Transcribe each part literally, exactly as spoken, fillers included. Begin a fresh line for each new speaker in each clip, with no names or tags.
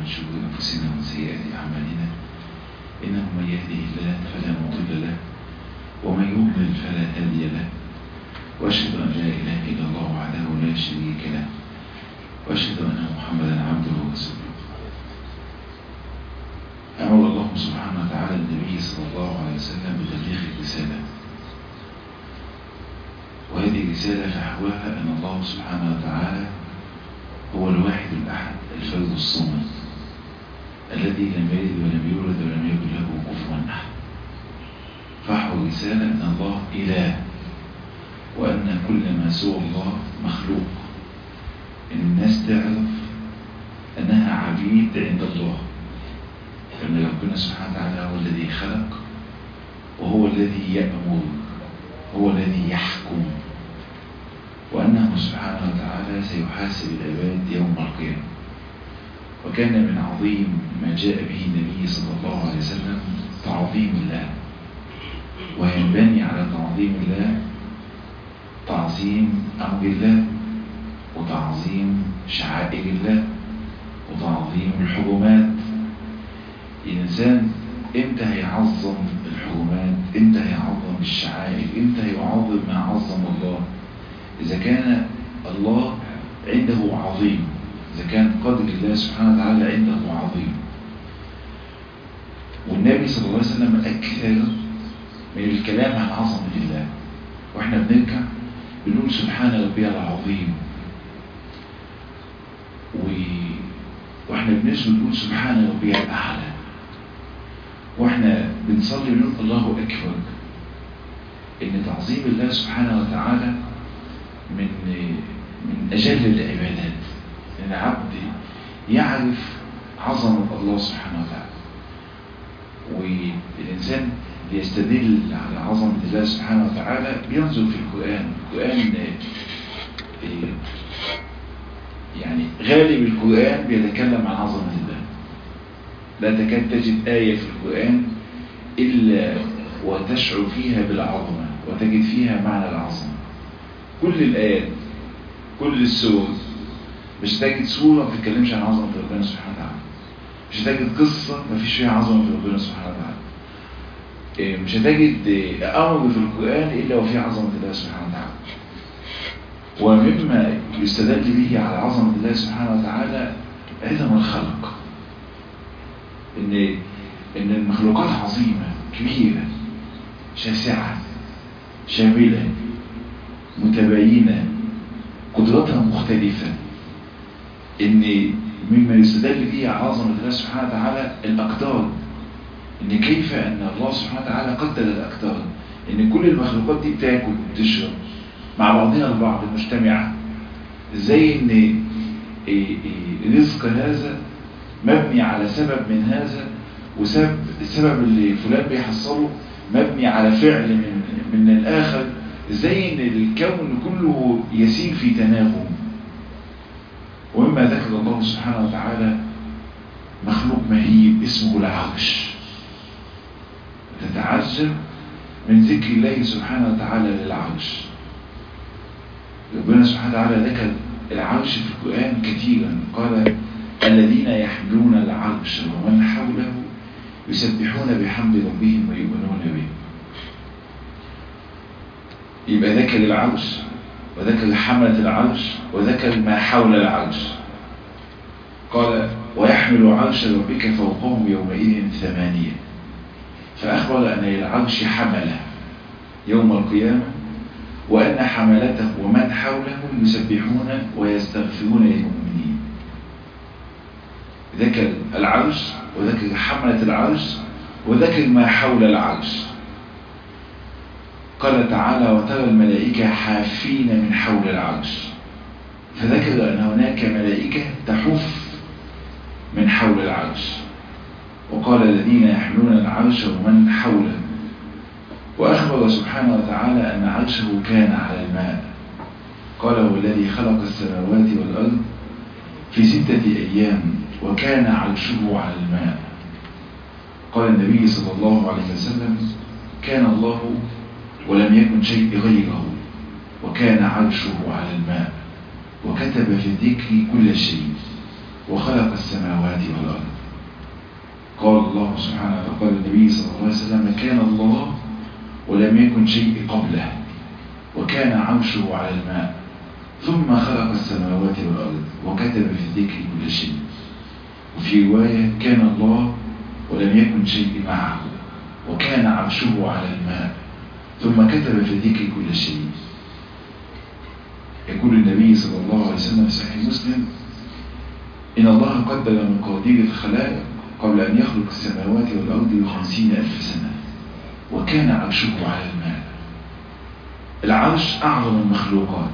من شرور أنفسنا ومن سيئات أعمالنا، إنه من يهده الله فلا مضل له ومن يضلل فلا هادي له، وأشهد أن لا إله إلا الله وحده لا شريك له، وأشهد أن محمدا عبده ورسوله. أمر الله سبحانه وتعالى النبي صلى الله عليه وسلم بتبليغ الرسالة، وهذه الرسالة فحواها أن الله سبحانه وتعالى هو الواحد الأحد الفرد الصمد الذي لم يلد ولم يولد ولم يكن له كفوا أحد. فحوى الرسالة أن الله إله، وأن كل ما سوى الله مخلوق، إن الناس تعرف أنها عبيد عند الله، أن ربنا سبحانه وتعالى هو الذي خلق، وهو الذي يأمر، هو الذي يحكم، وأنه سبحانه وتعالى سيحاسب العباد يوم القيامة. وكان من عظيم ما جاء به النبي صلى الله عليه وسلم تعظيم الله، وينبني على تعظيم الله تعظيم أمر الله، وتعظيم شعائر الله، وتعظيم الحرمات. الإنسان إمتى هيعظم الحرمات؟ إمتى هيعظم الشعائر؟ إمتى هيعظم ما عظم الله؟ إذا كان الله عنده عظيم، إذا كان قدر الله سبحانه وتعالى عنده عظيم. والنبي صلى الله عليه وسلم أكثر من الكلام عن عظمة الله، وإحنا بنركع بنقول سبحان ربي العظيم، و... وإحنا بنسجد بنقول سبحان ربي الأعلى، وإحنا بنصلي بنقول الله أكبر. إن تعظيم الله سبحانه وتعالى من من أجل العبادات، إن العبد يعرف عظمة الله سبحانه وتعالى. والإنسان ليستدل على عظمة الله سبحانه وتعالى بينظر في القرآن. القرآن يعني غالب القرآن بيتكلم عن عظمة الله، لا تكاد تجد آية في القرآن إلا وتشعر فيها بالعظمة وتجد فيها معنى العظمة. كل الآيات، كل السور، مش تجد سورة ما بتتكلمش عن عظمة ربنا سبحانه وتعالى، مش هتجد قصة ما فيش فيها عظمة ربنا سبحانه وتعالى، مش هتجد أمر في القرآن إلا وفيه عظمة الله سبحانه وتعالى. ومما يستدل به على عظمة الله سبحانه وتعالى عظم الخلق، إن إن المخلوقات عظيمة كبيرة شاسعة شاملة متباينة، قدراتها مختلفة. إن مما يستدل به على عظمة الله سبحانه وتعالى الأقدار، إن كيف أن الله سبحانه وتعالى قدر الأقدار، إن كل المخلوقات دي بتاكل وبتشرب مع بعضها البعض مجتمعة. إزاي إن رزق هذا مبني على سبب من هذا، وسبب السبب اللي فلان بيحصله مبني على فعل من من الآخر. إزاي إن الكون كله يسير في تناغم. ومما ذكر الله سبحانه وتعالى مخلوق مهيب اسمه العرش، تتعجب من ذكر الله سبحانه وتعالى للعرش. ربنا سبحانه وتعالى ذكر العرش في القرآن كثيرا، قال الذين يحملون العرش ومن حوله يسبحون بحمد ربهم ويؤمنون به. يبقى ذكر العرش وذكر حملة العرش وذكر ما حول العرش. قال ويحمل عرش ربك فوقهم يومئذ ثمانية، فأخبر أن العرش حمله يوم القيامة، وأن حملته ومن حوله يسبحون ويستغفرون للمؤمنين. ذكر العرش وذكر حملة العرش وذكر ما حول العرش. قال تعالى وترى الملائكة حافين من حول العرش، فذكر أن هناك ملائكة تحف من حول العرش. وقال الذين يحملون العرش ومن حوله. وأخبر سبحانه وتعالى أن عرشه كان على الماء. قال هو الذي خلق السماوات والأرض في ستة أيام وكان عرشه على الماء. قال النبي صلى الله عليه وسلم كان الله ولم يكن شيء غيره، وكان عرشه على الماء، وكتب في الذكر كل شيء. وخلق السماوات والأرض. قال الله سبحانه وتعالى، قال النبي صلى الله عليه وسلم: كان الله ولم يكن شيء قبله، وكان عرشه على الماء، ثم خلق السماوات والأرض وكتب في الذكر كل شيء. وفي رواية: كان الله ولم يكن شيء معه، وكان عرشه على الماء، ثم كتب في الذكر كل شيء. يقول النبي صلى الله عليه وسلم في صحيح مسلم: إن الله قدر مقادير الخلائق قبل أن يخلق السماوات والأرض بخمسين ألف سنة، وكان عرشه على الماء. العرش أعظم المخلوقات،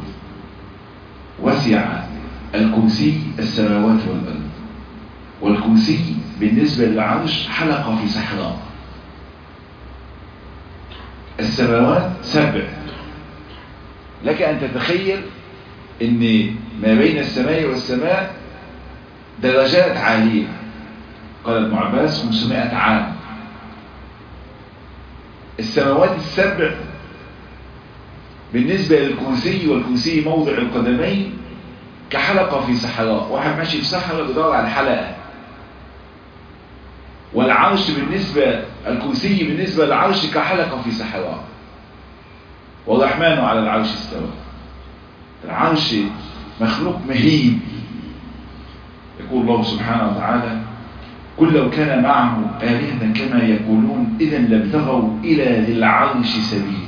وسع الكرسي السماوات والأرض، والكرسي بالنسبة للعرش حلقة في صحراء. السماوات سبع، لك أن تتخيل أن ما بين السماء والسماء درجات عالية. قال ابن عباس: خمسمائة عام. السماوات السبع بالنسبة للكرسي، والكرسي موضع القدمين، كحلقة في صحراء. واحد ماشي في صحراء بيدور على الحلقة. والعرش بالنسبة الكرسي بالنسبة للعرش كحلقة في صحراء. والرحمن على العرش استوى. العرش مخلوق مهيب. يقول الله سبحانه وتعالى: قل لو كان معه آلهة كما يقولون إذا لابتغوا إلى ذي العرش سبيلا.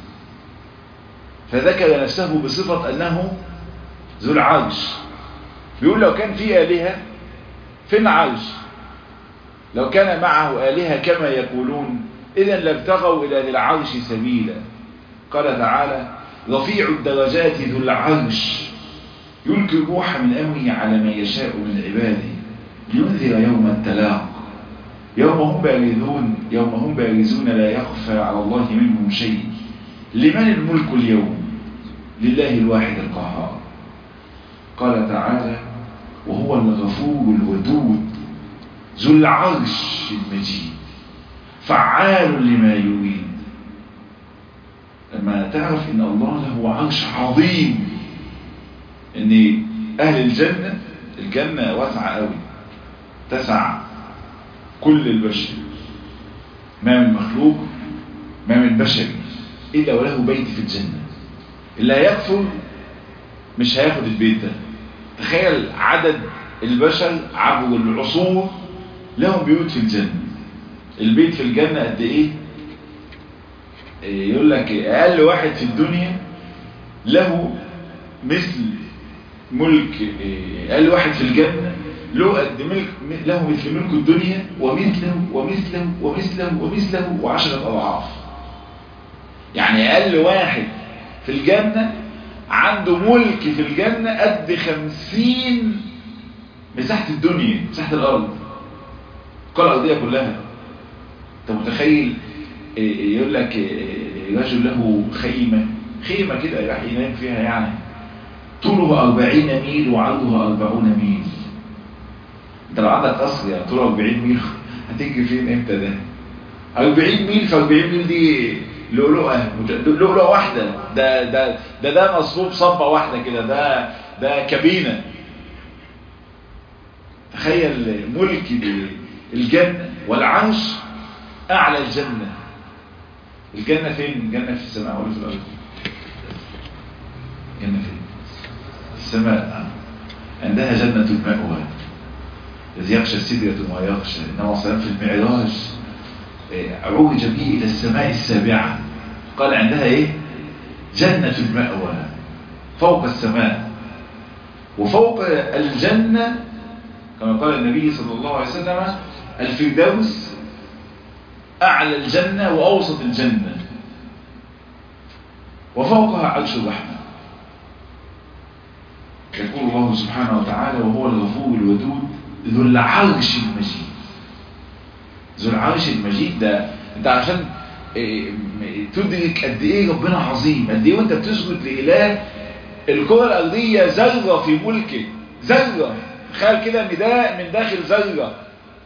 فذكر نفسه بصفة أنه ذو العرش. بيقول لو كان في آلهة في العرش، لو كان معه آلهة كما يقولون إذا لابتغوا إلى ذي العرش سبيلا. قال تعالى: رفيع الدرجات ذو العرش يلقي الروح من أمره على من يشاء من عباده لينذر يوم التلاق يوم هم بارزون يوم هم بارزون لا يخفى على الله منهم شيء. لمن الملك اليوم؟ لله الواحد القهار. قال تعالى: وهو الغفور الودود ذو العرش المجيد فعال لما يريد. لما تعرف ان الله له عرش عظيم، ان اهل الجنة الجنة واسعة قوي، تسع كل البشر، ما من مخلوق ما من بشر الا وله بيت في الجنة. اللي هيكفر مش هياخد البيت ده. تخيل عدد البشر عبر العصور لهم بيوت في الجنة. البيت في الجنة قد ايه؟ يقول لك اقل واحد في الدنيا له مثل ملك، اقل واحد في الجنة له قد ملك، له مثل ملك الدنيا ومثله ومثله ومثله ومثله وعشرة اضعاف. يعني اقل واحد في الجنة عنده ملك في الجنة قد خمسين مساحة الدنيا، مساحة الارض، القارة الارضية كلها. انت متخيل؟ يقول لك رجل له خيمة خيمة كده يروح ينام فيها، يعني طوله أربعين ميل وعرضها أربعون ميل. انت لو عندك قصر يعني طوله أربعين ميل هتيجي فين امتى ده؟ أربعين ميل في أربعين ميل دي لؤلؤة لؤلؤة واحدة. ده ده ده ده مصبوب صبة واحدة كده، ده ده كابينة. تخيل ملك الجنة والعرش أعلى الجنة. الجنة فين؟ الجنة في السماء ولا في الأرض؟ الجنة فين؟ السماء. عندها جنة المأوى إذ يغشى السدرة ما يغشى. إنما صلى في المعراج عرج به إلى السماء السابعة، قال عندها إيه؟ جنة المأوى فوق السماء. وفوق الجنة كما قال النبي صلى الله عليه وسلم: الفردوس أعلى الجنة وأوسط الجنة، وفوقها عرش الرحمن. يقول الله سبحانه وتعالى: وهو الغفور الودود ذو العرش المجيد. ذو العرش المجيد ده انت عشان تدرك قد ايه ربنا عظيم، قد ايه وانت بتسجد لإله الكرة الأرضية ذرة في ملكه، ذرة. تخيل كده ان ده من داخل ذرة.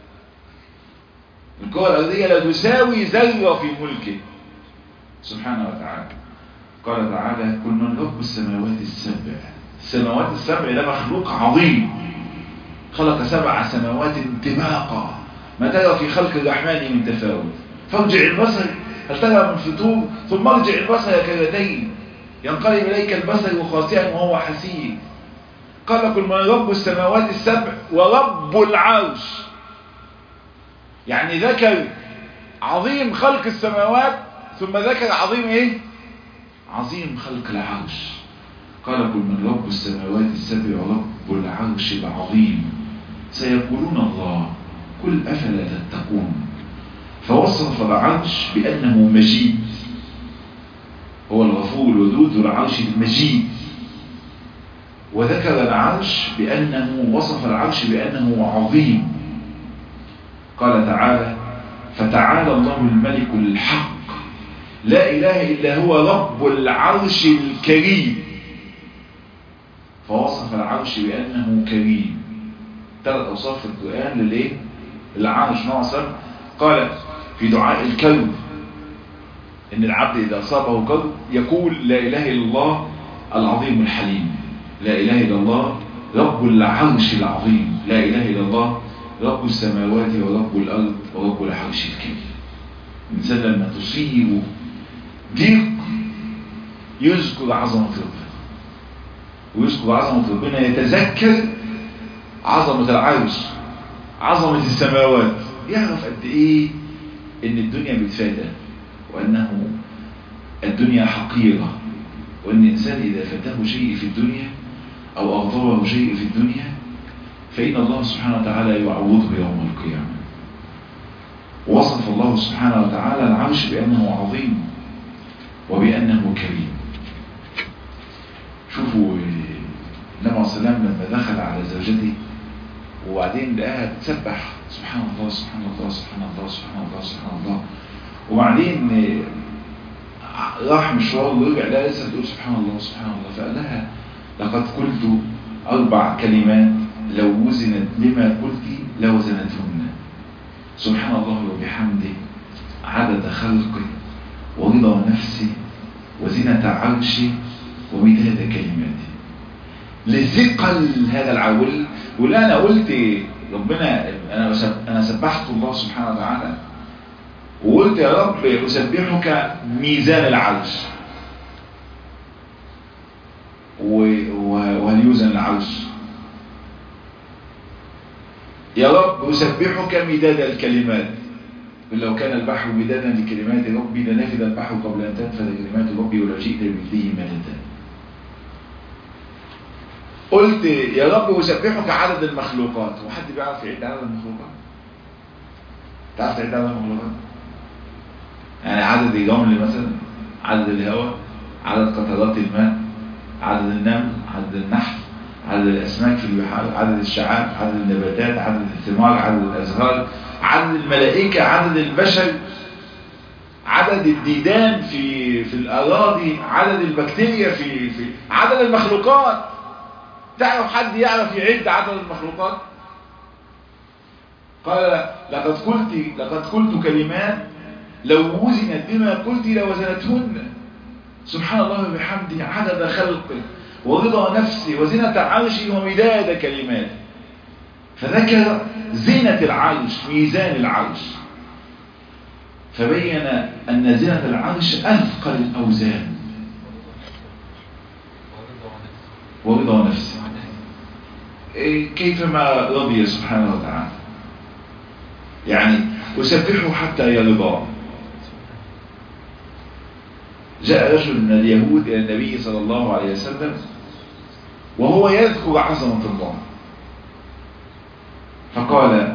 الكرة الأرضية لا تساوي ذرة في ملكه سبحانه وتعالى. قال تعالى: قل من رب السماوات السبع. السماوات السبع ده مخلوق عظيم. خلق سبع سماوات طباقا ما ترى في خلق الرحمن من تفاوت فارجع البصر هل ترى من فطور ثم ارجع البصر كرتين ينقلب إليك البصر خاسئا وهو حسير. قال قل من رب السماوات السبع ورب العرش، يعني ذكر عظيم خلق السماوات ثم ذكر عظيم ايه؟ عظيم خلق العرش. قال قل من رب السماوات السبع ورب العرش العظيم سيقولون الله قل أفلا تتقون. فوصف العرش بأنه مجيد، هو الغفور الودود والعرش المجيد، وذكر العرش بأنه وصف العرش بأنه عظيم. قال تعالى فتعالى الله الملك الحق لا إله إلا هو رب العرش الكريم. فوصف العرش بأنه كريم. ثلاث أوصاف في القرآن للإيه؟ العرش ناصر. قال في دعاء الكرب إن العبد إذا أصابه كرب يقول لا إله إلا الله العظيم الحليم، لا إله إلا الله رب العرش العظيم، لا إله إلا الله رب السماوات ورب الأرض ورب العرش الكريم. الإنسان لما تصيبه ضيق يذكر عظمة ربنا، ويذكر عظمة ربنا يتذكر عظمة العرش، عظمة السماوات، يعرف قد إيه إن الدنيا بتفادى، وأنه الدنيا حقيرة، وأن الإنسان إذا فاته شيء في الدنيا أو أغضبه شيء في الدنيا فإن الله سبحانه وتعالى يعوضه يوم القيامة. وصف الله سبحانه وتعالى العرش بأنه عظيم وبأنه كريم. شوفوا النبي عليه السلام لما دخل على زوجته وبعدين لقاها تسبح سبحان الله سبحان الله سبحان الله سبحان الله سبحان الله، وبعدين راح مشوار ورجع لها لسه تقول سبحان الله سبحان الله، فقال لها لقد قلت أربع كلمات لو وزنت بما قلت لوزنتهن سبحان الله وبحمده عدد خلقي ورضا نفسي وزنة عرشي ومداد كلماتي. لثقل هذا العول. ولا أنا قلت ربنا أنا أنا سبحت الله سبحانه وتعالى وقلت يا رب أسبحك ميزان العرش، وهل يوزن العرش؟ يا رب أسبحك مداد الكلمات، لو كان البحر مدادا لكلمات ربي لنفذ البحر قبل أن تنفذ كلمات ربي ولو جئت بمثله مددا. قلت يا رب أسبحك عدد المخلوقات، وحد بيعرف يعد عدد المخلوقات؟ تعرف تعد عدد المخلوقات؟ يعني عدد الرمل مثلا، عدد الهواء، عدد قطرات الماء، عدد النمل، عدد النحل، عدد الأسماك في البحار، عدد الشعاب، عدد النباتات، عدد الثمار، عدد الأزهار، عدد الملائكة، عدد البشر، عدد الديدان في في الأراضي، عدد البكتيريا في في عدد المخلوقات. تعرف حد يعرف يعد عدد المخلوقات؟ قال لقد قلت لقد قلت كلمات لو وزنت بما قلت لوزنتهن سبحان الله وبحمده عدد خلقه ورضا نفسي وزنة عرشي ومداد كلماتي. فذكر زينة العرش ميزان العرش، فبين أن زينة العرش أثقل الأوزان ورضا نفسي كيفما رضي سبحانه وتعالى. يعني أسبحه حتى يرضى. جاء رجل من اليهود إلى النبي صلى الله عليه وسلم وهو يذكر عظمة الله، فقال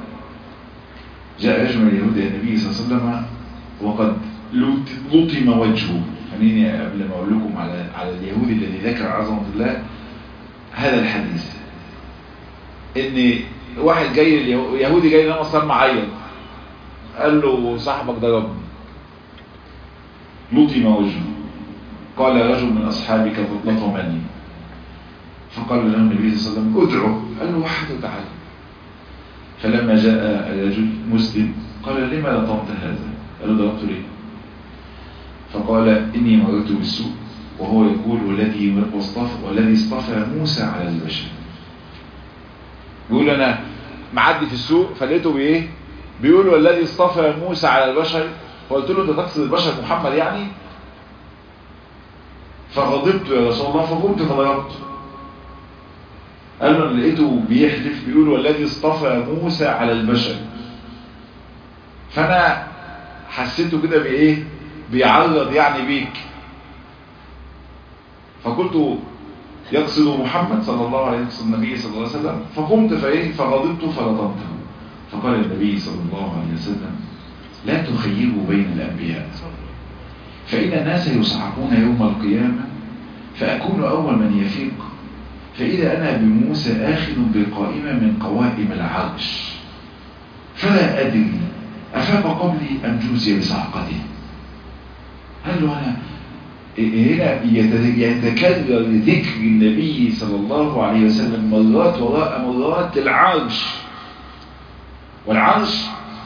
جاء رجل من اليهود إلى النبي صلى الله عليه وسلم وقد لطم وجهه. خليني قبل ما أقول لكم على على اليهودي الذي ذكر عظمة الله هذا الحديث، إن واحد جاي يهودي جاي لنا صار معين قال له صاحبك ضربني، لطم وجهه. قال رجل من أصحابك لطمني، فقال له النبي صلى الله عليه وسلم ادعو، قال له واحد تعالى. فلما جاء الرجل مسلم قال لما لطمت هذا؟ قال له ضربت ليه؟ فقال إني مررت بالسوء وهو يقول والذي واصطفى والذي اصطفى موسى على البشر.
بيقول انا معدي في السوق فلقيته بايه بيقول والذي اصطفى موسى على البشر، فقلت له انت تقصد البشر محمد يعني؟ فغضبت يا رسول الله فقمت فضربته. قال له انا لقيته بيحلف بيقول والذي اصطفى موسى على البشر، فانا حسيته كده بايه بيعرض يعني بيك، فقلت يقصد محمد صلى الله عليه وسلم النبي صلى الله عليه وسلم، فقمت فايه فغضبت فلطمته. فقال النبي صلى الله عليه وسلم لا تخيروا بين الانبياء، فان الناس يصعقون يوم القيامه فاكون اول من يفيق، فاذا انا بموسى اخذ بقائمه من قوائم العرش فلا ادري افاق قبلي ام جوزي بصعقته. قال له انا هنا يتكرر ذكر النبي صلى الله عليه وسلم مرات وراء مرات العرش، والعرش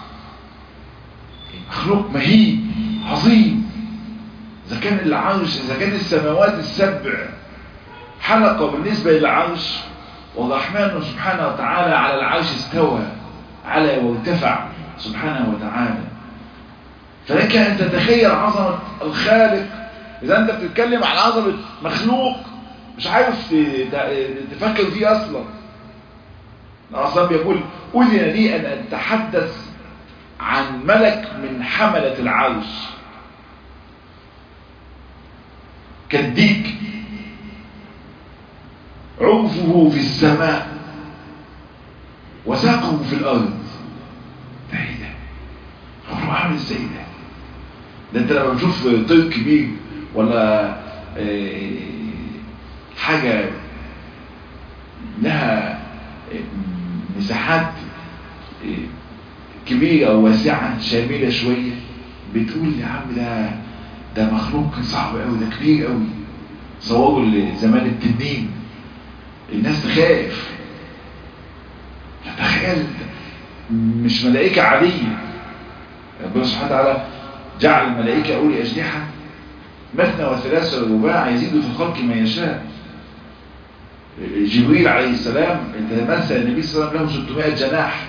مخلوق مهيب عظيم. إذا كان العرش إذا كان السماوات السبع حلقة بالنسبة للعرش، والرحمن سبحانه وتعالى على العرش استوى على وارتفع سبحانه وتعالى، فلك أن تتخيل عظمة الخالق. إذا أنت بتتكلم عن عظمة مخلوق مش عارف تفكر فيه أصلا. الأصلا بيقول أذن لي أن أتحدث عن ملك من حملة العرش كالديك عنفه في السماء وساقه في الأرض. ده ايه ده؟ هو عامل ازاي ده؟ ده انت لما بتشوف طير كبير ولا حاجة لها مساحات كبيرة أو واسعة شاملة شوية بتقول يا عم ده ده مخلوق صعب قوي، ده كبير قوي. صوروا زمان التنين الناس تخاف. فتخيل مش ملائكة عادية، ربنا سبحانه وتعالى جعل الملائكة أولي أجنحة مثنى وثلاث ورباع يزيد في الخلق ما يشاء. جبريل عليه السلام تمثل النبي صلى الله عليه وسلم له ستمائة جناح.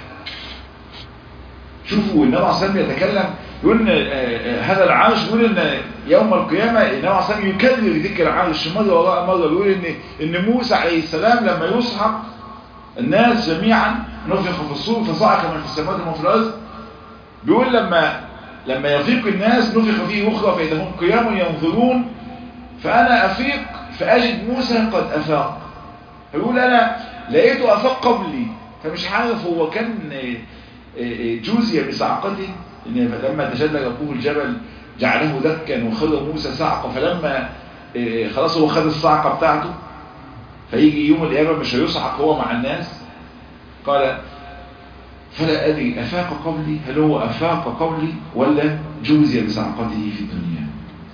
شوفوا النبي عليه الصلاة والسلام يتكلم يقول ان هذا العرش، يقول ان يوم القيامة النبي عليه الصلاة والسلام يكرر ذكر العرش مرة وراء مرة. يقول ان ان موسى عليه السلام لما يصحق الناس جميعا نفخ في الصور فصعق من في السماوات ومن في الارض، بيقول لما لما يفيق الناس نفخ فيه أخرى فإذا هم قيام ينظرون، فأنا أفيق فأجد موسى قد أفاق. يقول أنا لقيته أفاق قبلي، فمش عارف هو كان جوزي بصعقته، لما تجلى ربه الجبل جعله دكا وخذ موسى صعقة، فلما خلاص هو خذ الصعقة بتاعته فيجي يوم القيامة مش هيصعق هو مع الناس. قال فلا أدري أفاق قبلي، هل هو أفاق قبلي ولا جوزي بصعقته في الدنيا.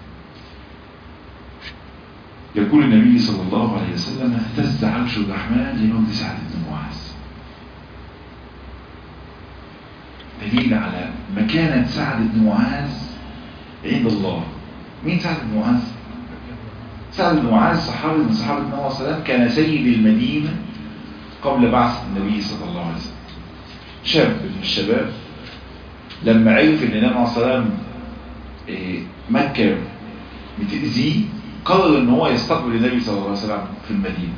يقول النبي صلى الله عليه وسلم اهتز عرش الرحمن لموت سعد بن معاذ. دليل على مكانة سعد بن معاذ عند الله. مين سعد بن معاذ؟ سعد بن معاذ صحابي من صحابة النبي صلى الله عليه وسلم، كان سيد المدينة قبل بعث النبي صلى الله عليه وسلم. شاب من الشباب لما عرف ان النبي عليه الصلاه والسلام مكة بتأذيه، قرر ان هو يستقبل النبي صلى الله عليه وسلم في المدينة.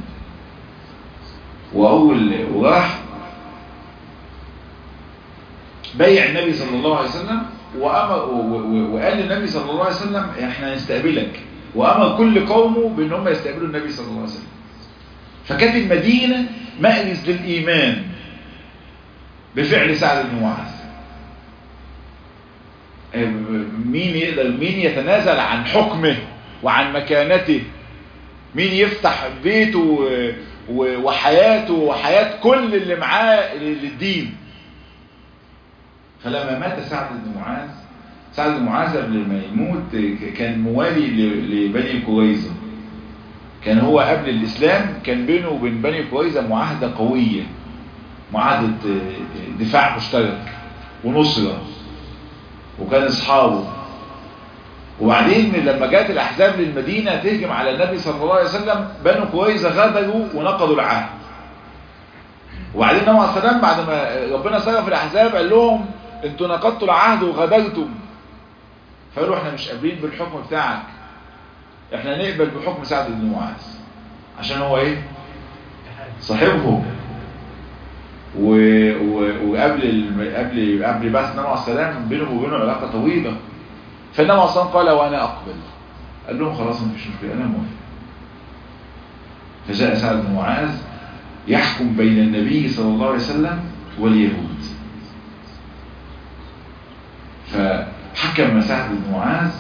واول وراح بيع النبي صلى الله عليه وسلم وأمر وقال للنبي صلى الله عليه وسلم احنا هنستقبلك، وامر كل قومه بان هم يستقبلوا النبي صلى الله عليه وسلم. فكانت المدينة مأنس للإيمان بفعل سعد بن معاذ. مين يقدر مين يتنازل عن حكمه وعن مكانته؟ مين يفتح بيته وحياته وحياة كل اللي معاه للدين؟ فلما مات سعد بن معاذ، سعد بن معاذ قبل ما يموت كان موالي لبني قريظة. كان هو قبل الإسلام كان بينه وبين بني قريظة معاهدة قوية، معاهدة دفاع مشترك ونصرة، وكان اصحابه. وبعدين لما جاءت الأحزاب للمدينة تهجم على النبي صلى الله عليه وسلم، بنو قريظة غدروا ونقضوا العهد. وبعدين النبي عليه السلام بعد ما ربنا صرف الأحزاب قال لهم انتوا نقضتوا العهد وغدرتم، فقالوا احنا مش قابلين بالحكم بتاعك، احنا نقبل بحكم سعد بن معاذ عشان هو ايه صاحبهم. و... و... وقبل ال... قبل قبل بعث النبي عليه السلام بينهم وبينه علاقه طويله، فالنبي عليه السلام قال وانا اقبل، قال لهم خلاص مفيش مشكله انا موافق. فجاء سعد بن معاذ يحكم بين النبي صلى الله عليه وسلم واليهود، فحكم سعد بن معاذ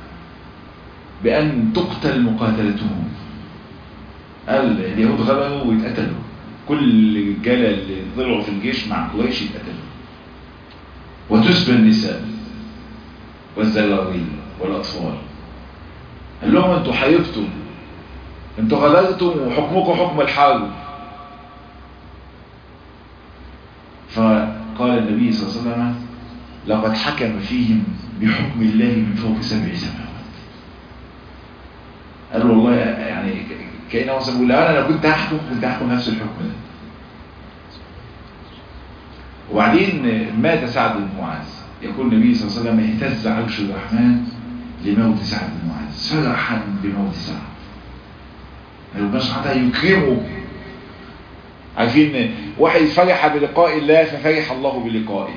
بأن تقتل مقاتلتهم. قال اليهود غلبوا ويتقتلوا، كل الرجاله اللي طلعوا في الجيش مع قريش يتقتلوا، وتسبى النساء والزراويل والأطفال. قال لهم انتوا حيبتم، انتوا غلبتم وحكمكم حكم الحرب. فقال النبي صلى الله عليه وسلم لقد حكم فيهم بحكم الله من فوق سبع سماوات. قال والله يعني كأنه مثلا بيقول انا لو كنت هحكم كنت هحكم نفس الحكم ده. وبعدين مات سعد بن معاذ، يقول النبي صلى الله عليه وسلم اهتز عرش الرحمن لموت سعد بن معاذ، فرحا بموت سعد. ربنا سبحانه وتعالى يكرمه. عارفين واحد فرح بلقاء الله ففرح الله بلقائه.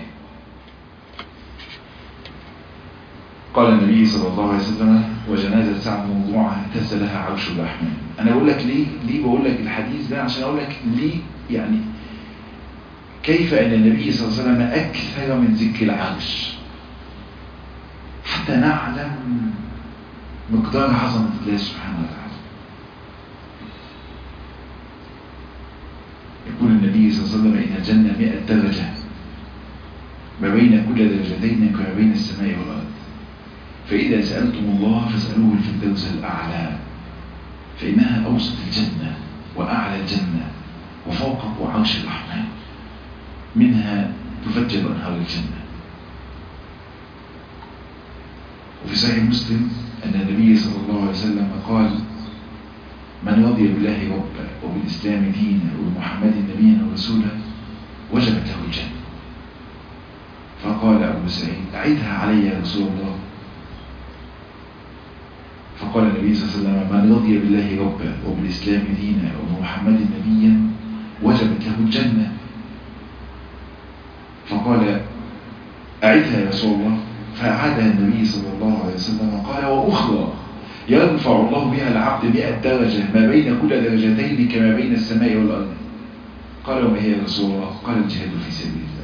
قال النبي صلى الله عليه وسلم وجنازة سعد موضوعة اهتز لها عرش الرحمن. انا بقول لك ليه ليه بقول لك الحديث ده عشان اقول لك ليه يعني كيف ان النبي صلى الله عليه وسلم اكثر من ذكر العرش حتى نعلم مقدار عظمة الله سبحانه وتعالى. يقول النبي صلى الله عليه وسلم ان الجنة مئة درجة ما بين كل درجتين كما بين السماء والارض، فإذا سألتم الله فاسألوه الفردوس الأعلى، فإنها أوسط الجنة وأعلى الجنة وفوقه عرش الرحمن، منها تفجر أنهار الجنة. وفي صحيح مسلم أن النبي صلى الله عليه وسلم قال من رضي بالله ربا وبالإسلام دينا وبمحمد نبيا ورسولا وجبت له الجنة. فقال أبو سعيد أعيدها علي يا رسول الله. فقال النبي صلى الله عليه وسلم من رضي بالله ربا وبالإسلام دينا وبمحمد نبيا وجبت له الجنة. فقال أعدها يا رسول الله. فأعادها النبي صلى الله عليه وسلم قال وأخرى يرفع الله بها العبد مئة درجة ما بين كل درجتين كما بين السماء والأرض. قال وما هي يا رسول الله؟ قال الجهاد في سبيل الله.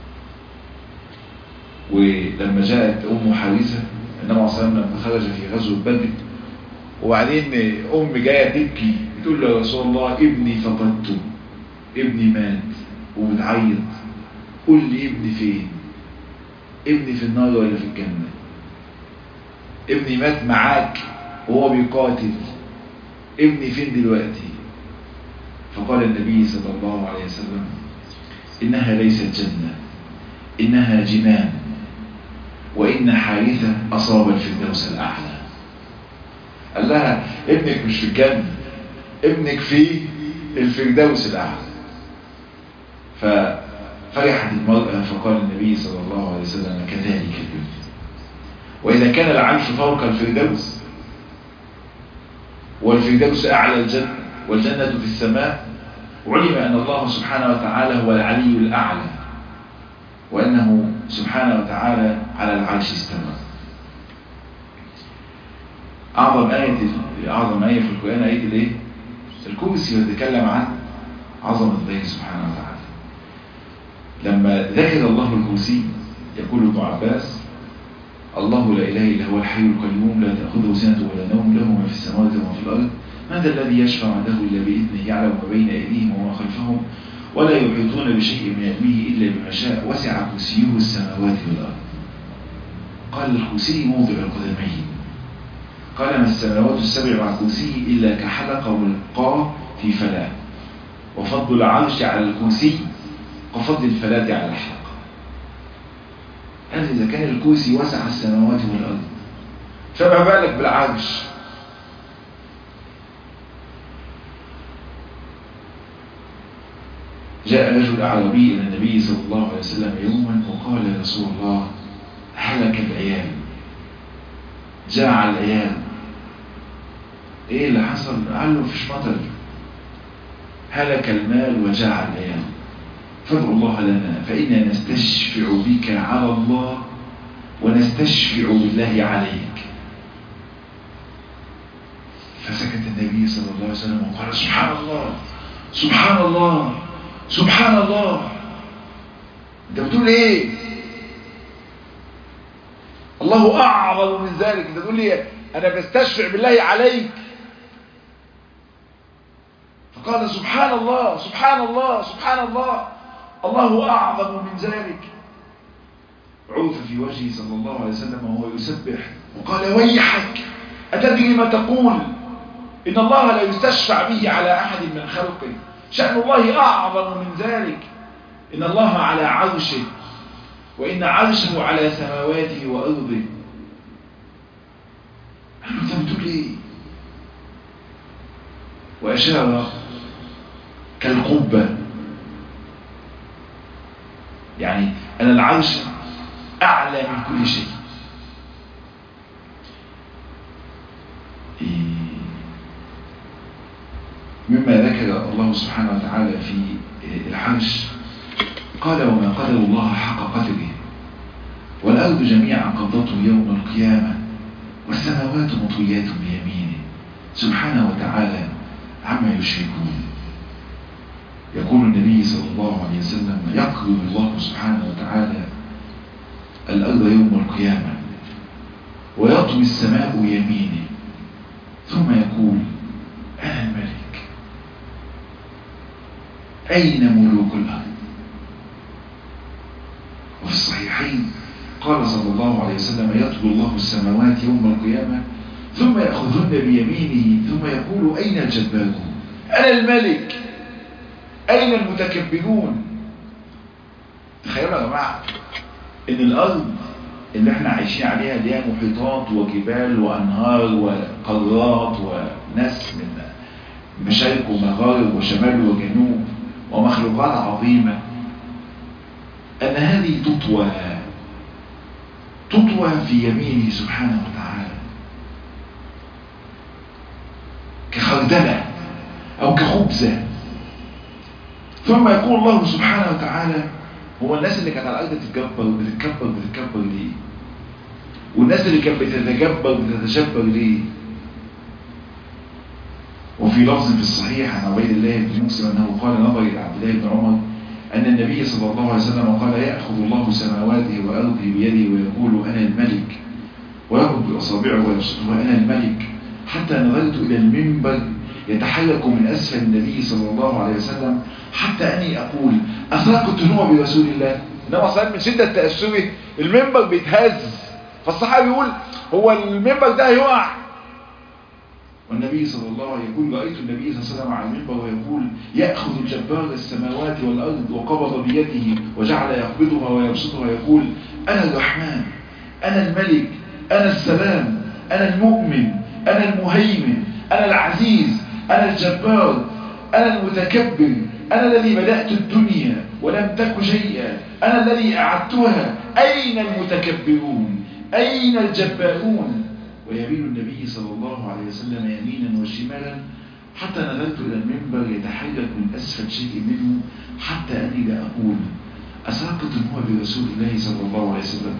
ولما جاءت أم حارثة النبي عليه الصلاة والسلام لما خرج في غزوة بدر، وبعدين أم جاية تبكي بتقول له يا رسول الله ابني فقدته، ابني مات، وبتعيط قول لي ابني فين؟ ابني في النار ولا في الجنة؟ ابني مات معاك وهو بيقاتل، ابني فين دلوقتي؟ فقال النبي صلى الله عليه وسلم إنها ليست جنة إنها جنان، وإن حارثة أصاب الفردوس الأعلى. قال لها ابنك مش في الجنة، ابنك في الفردوس الأعلى. ففرحت المرأة فقال النبي صلى الله عليه وسلم كذلك الابن. وإذا كان العرش فوق الفردوس والفردوس أعلى الجنة والجنة في السماء، علم أن الله سبحانه وتعالى هو العلي الأعلى، وأنه سبحانه وتعالى على العرش استوى. أعظم آية أعظم آية في القرآن آية الإيه؟ الكرسي، وتتكلم عن عظمة الله سبحانه وتعالى. لما ذكر الله الكرسي يقول ابن عباس الله لا إله إلا هو الحي القيوم لا تأخذه سنة ولا نوم له ما في السماوات وما في الأرض من ذا الذي يشفع عنده إلا بإذنه يعلم ما بين أيديهم وما خلفهم ولا يحيطون بشيء من علمه إلا بما شاء وسع كرسيه السماوات والأرض. قال الكرسي موضع القدمين. قال ما السماوات السبع مع كرسيه إلا كحلقة ملقاة في فلاة، وفضل العرش على الكرسي كفضل الفلاة على الحلقة. قال إذا كان الكرسي وسع السماوات والأرض فما بالك بالعرش؟
جاء رجل أعرابي إلى النبي صلى الله عليه وسلم يوما وقال يا رسول الله هلك العيال، جاع العيال. ايه اللي حصل؟ قال له فيش مطر، هلك المال وجاع العيال، فادعوا الله لنا فإنا نستشفع بك على الله ونستشفع بالله عليك. فسكت النبي صلى الله عليه وسلم وقال سبحان الله سبحان الله سبحان الله. انت بتقول ايه؟ الله اعظم من ذلك. انت تقول لي انا بستشفع بالله عليك. فقال سبحان الله سبحان الله سبحان الله، الله اعظم من ذلك. عرف في وجهه صلى الله عليه وسلم وهو يسبح وقال ويحك أتدري ما تقول؟ إن الله لا يستشفع به على أحد من خلقه، شأن الله أعظم من ذلك. إن الله على عرشه وإن عرشه على سماواته وأرضه. قال له أنت بتقول إيه؟ وأشار كالقبة، يعني أنا العرش أعلى من كل شيء. مما ذكر الله سبحانه وتعالى في العرش قال وما قدر الله حق قدره والأرض جميعا قبضته يوم القيامة والسماوات مطويات بيمينه سبحانه وتعالى عما يشركون. يقول النبي صلى الله عليه وسلم يقبض الله سبحانه وتعالى الأرض يوم القيامة ويطوي السماء يمينه ثم يقول أنا الملك، أين ملوك الأرض؟ وفي الصحيحين قال صلى الله عليه وسلم يطوي الله السماوات يوم القيامة ثم يأخذهن بيمينه ثم يقول أين الجبارون؟ أنا الملك، أين المتكبرون؟ تخيلوا يا جماعة إن الأرض اللي احنا عايشين عليها دي محيطات وجبال وأنهار وقارات وناس من مشارق ومغارب وشمال وجنوب ومخلوقات عظيمة، أن هذه تطوى تطوى في يمينه سبحانه وتعالى كخردلة أو كخبزة. ثم يقول الله سبحانه وتعالى هو الناس اللي كانت على الأرض تتكبر بتتكبر بتتكبر ليه؟ والناس اللي كانت بتتجبر بتتجبر ليه؟ وفي لفظ في الصحيح عن عبيد الله بن مسلم أنه قال نظر إلى عبد الله بن عمر أن النبي صلى الله عليه وسلم قال يأخذ الله سماواته وأرضه بيده ويقول أنا الملك ويقول بأصابعه ويبسطه أنا الملك، حتى نظرت إلى المنبر يتحرك من أسفل النبي صلى الله عليه وسلم حتى أني أقول أثرقت هو برسول الله. إنما صار من شدة تأثره المنبر بيتهز، فالصحابي يقول هو المنبر ده هيقع. والنبي صلى الله عليه وسلم يقول رأيت النبي صلى الله عليه وسلم على المنبر ويقول يأخذ الجبار السماوات والأرض وقبض بيده وجعل يقبضها ويبسطها ويقول أنا الرحمن أنا الملك أنا السلام أنا المؤمن أنا المهيمن أنا العزيز أنا الجبار أنا المتكبر أنا الذي بدأت الدنيا ولم تك شيئا أنا الذي أعدتها أين المتكبرون أين الجبارون؟ ويمين النبي صلى الله عليه وسلم يمينا وشمالا حتى نظرت إلى المنبر يتحرك من أسفل شيء منه حتى أني لا أقول أساقط هو برسول الله صلى الله عليه وسلم.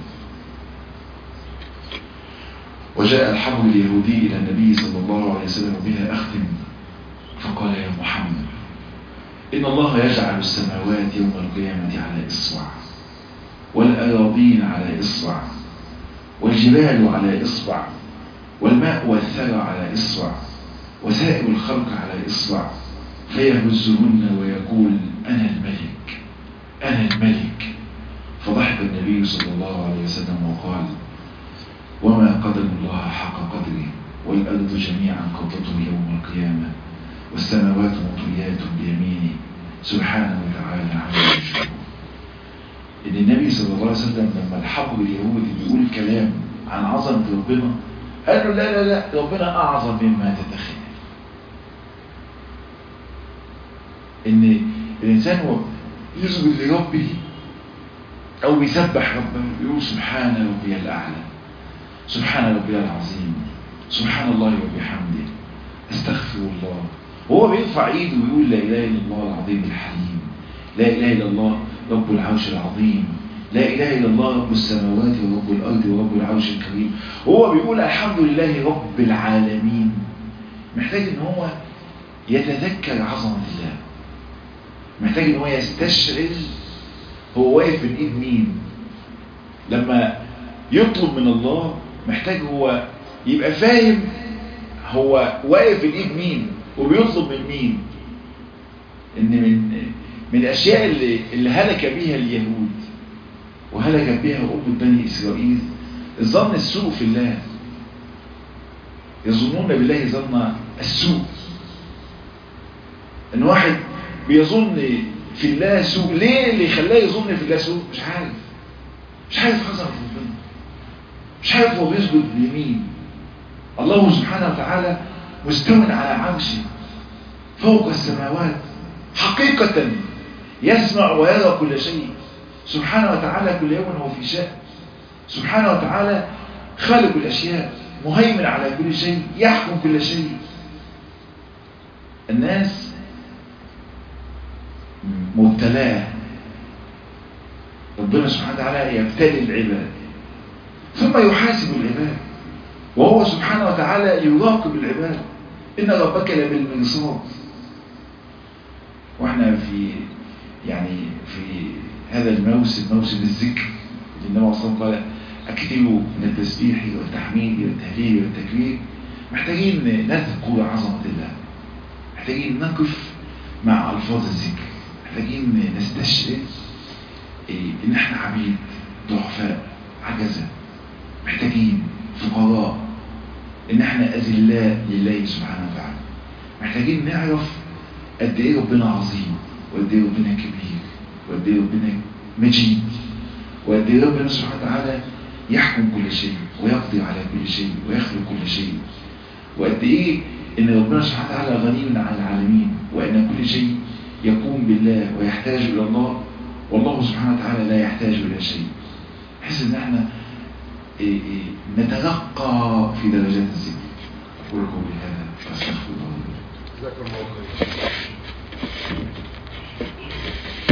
وجاء الحبر اليهودي إلى النبي صلى الله عليه وسلم بها أختم فقال يا محمد إن الله يجعل السماوات يوم القيامة على إصبع والأراضين على إصبع والجبال على إصبع والماء والثرى على إصبع وسائر الخلق على إصبع فيهزهن ويقول أنا الملك أنا الملك. فضحك النبي صلى الله عليه وسلم وقال وما قدر الله حق قدره والأرض جميعا قبضته يوم القيامة والسماوات مطويات بيمينه سبحانه وتعالى عما يشركون. إن النبي صلى الله عليه وسلم لما الحبر اليهودي بيقول كلام عن عظمة ربنا قال له لا لا لا ربنا أعظم مما تتخيل. إن الإنسان
يسجد لربه او بيسبح ربه يقول سبحان ربي الاعلى، سبحان ربي العظيم، سبحان الله وبحمده، استغفر الله. وهو بيرفع ايده ويقول لا اله الا الله العظيم الحليم، لا اله الا الله رب العرش العظيم، لا اله الا الله رب السماوات ورب الارض ورب العرش الكريم. وهو بيقول الحمد لله رب العالمين. محتاج ان هو يتذكر عظمة الله، محتاج ان هو يستشعر هو واقف بين ايد مين. لما يطلب من الله محتاج هو يبقى فاهم هو واقف بين ايد مين وبيطلب من مين. ان من من الاشياء اللي, اللي هلك بها اليهود وهلك بها أمة بني إسرائيل الظن السوء في الله. يظنون بالله ظن السوء. ان واحد بيظن في الله سوء، ليه اللي خلاه يظن في الله سوء؟ مش عارف مش عارف حصل في ربنا، مش عارف هو بيسجد لمين. الله سبحانه وتعالى مستو على عرشه فوق السماوات حقيقة، يسمع ويرى كل شيء سبحانه وتعالى، كل يوم هو في شأن سبحانه وتعالى، خالق الأشياء، مهيمن على كل شيء، يحكم كل شيء. الناس مبتلاه، ربنا سبحانه وتعالى يبتلي العباد ثم يحاسب العباد، وهو سبحانه وتعالى يراقب العباد. إن ربك لبالمرصاد. واحنا في يعني في هذا الموسم، موسم الذكر، النبي صلى الله عليه وسلم قال اكثروا من التسبيح والتحميد والتهليل والتكبير. محتاجين نذكر عظمة الله، محتاجين نقف مع الفاظ الذكر، محتاجين نستشعر ان احنا عبيد ضعفاء عجزة، محتاجين فقراء، ان احنا اذلاء لله سبحانه وتعالى. محتاجين نعرف قد ايه ربنا عظيم، وقد ايه ربنا كبير، وقد ايه ربنا مجيد، وقد ايه ربنا سبحانه وتعالى يحكم كل شيء ويقضي على كل شيء ويخلق كل شيء، وقد ايه ان ربنا سبحانه وتعالى غني عن العالمين، وان كل شيء يقوم بالله ويحتاج الى الله، والله سبحانه وتعالى لا يحتاج الى شيء. بحيث ان احنا إيه إيه نترقى في درجات الذكر. اقول قولي هذا استغفر الله. جزاكم الله خير.